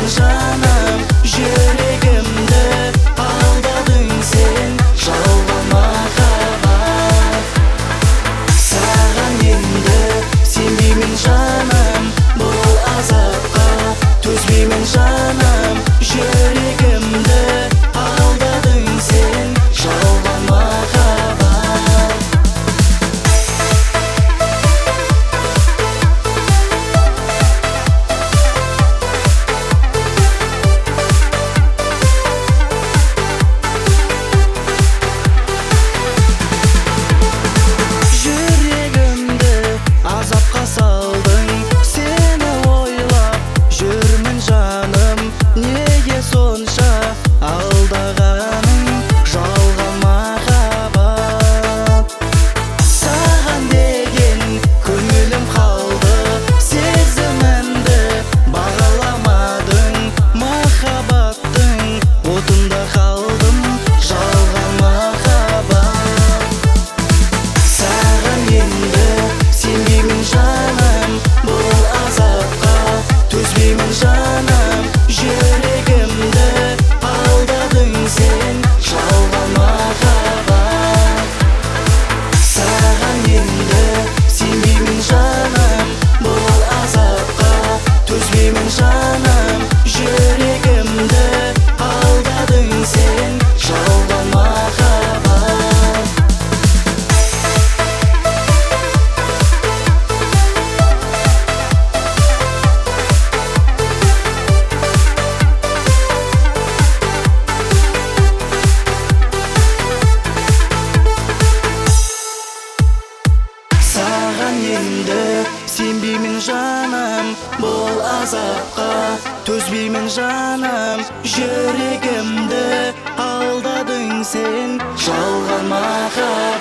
жаным, жүрегімді алдадың сен, жалған махаббат. Саған енді сенбеймін жаным, бұл азапқа төзбеймін жаным, жүрегімді алдадың сен, жалған махаббат. Жүрегімді азапқа салдың, сені ойлап жүрмін жаным, неге сонша алдағаның, жалған махаббат. Саған деген көңілім қалды, сезімімді бағаламадың, махаббаттың отында қалдым, жалған махаббат. Саған енді сенбеймін жаным, бұл азапқа төзбеймін жаным, жүрегімді алдадың сен, жалған махаббат. Саған енді сенбеймін жаным, бұл азапқа төзбеймін жаным, жүрегімді алдадың сен, жалған махаббат. Саған енді сенбеймін жаным, бұл азапқа төзбеймін жаным, жүрегімді алдадың сен, жалған махаббат.